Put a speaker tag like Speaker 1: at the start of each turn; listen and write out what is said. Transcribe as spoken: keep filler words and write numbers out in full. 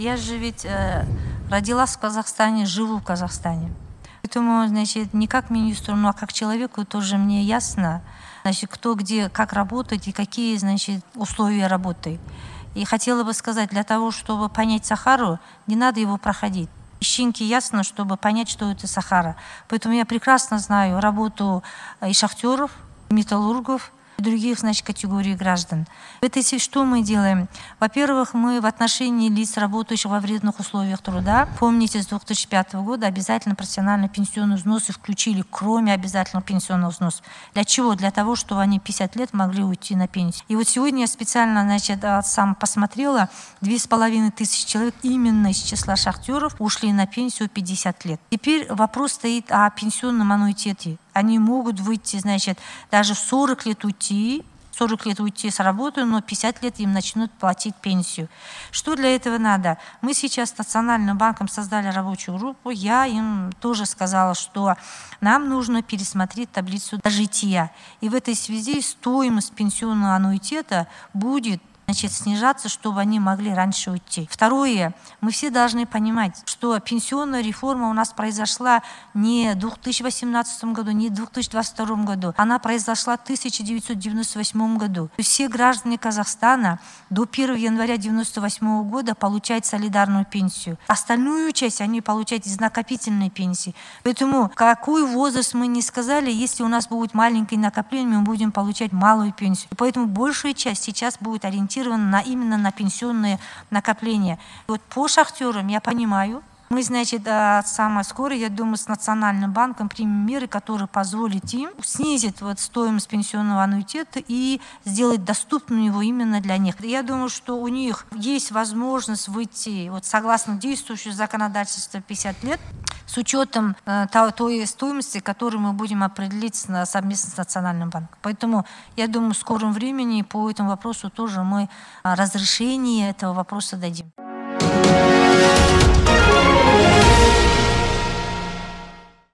Speaker 1: Я же ведь э, родилась в Казахстане, живу в Казахстане. Поэтому, значит, не как министру, но как человеку тоже мне ясно, значит, кто где, как работает и какие, значит, условия работы. И хотела бы сказать, для того, чтобы понять Сахару, не надо его проходить. Ищинки ясно, чтобы понять, что это Сахара. Поэтому я прекрасно знаю работу и шахтеров, и металлургов, и других, значит, категорий граждан. В этой связи что мы делаем? Во-первых, мы в отношении лиц, работающих во вредных условиях труда, помните, с две тысячи пятого года обязательно профессиональные пенсионные взносы включили, кроме обязательного пенсионного взноса. Для чего? Для того, чтобы они пятьдесят лет могли уйти на пенсию. И вот сегодня я специально, значит, сам посмотрела, две с половиной тысячи человек именно из числа шахтеров ушли на пенсию пятьдесят лет. Теперь вопрос стоит о пенсионном аннуитете. Они могут выйти, значит, даже в сорок лет уйти, сорок лет уйти с работы, но пятьдесят лет им начнут платить пенсию. Что для этого надо? Мы сейчас с Национальным банком создали рабочую группу. Я им тоже сказала, что нам нужно пересмотреть таблицу дожития. И в этой связи стоимость пенсионного аннуитета будет, значит, снижаться, чтобы они могли раньше уйти. Второе, мы все должны понимать, что пенсионная реформа у нас произошла не в две тысячи восемнадцатом году, не в две тысячи двадцать втором году, она произошла в тысяча девятьсот девяносто восьмом году. Все граждане Казахстана до первого января девяносто восьмого года получают солидарную пенсию. Остальную часть они получают из накопительной пенсии. Поэтому какой возраст мы не сказали, если у нас будет маленькое накопление, мы будем получать малую пенсию. Поэтому большая часть сейчас будет ориентирована на, именно на пенсионные накопления. И вот по шахтерам я понимаю, мы, значит, самое скоро, я думаю, с Национальным банком примем меры, которые позволят им снизить вот стоимость пенсионного аннуитета и сделать доступным его именно для них. Я думаю, что у них есть возможность выйти, вот согласно действующему законодательству, пятьдесят лет, с учетом э, той стоимости, которую мы будем определить совместно с Национальным банком. Поэтому, я думаю, в скором времени по этому вопросу тоже мы разрешение этого вопроса дадим.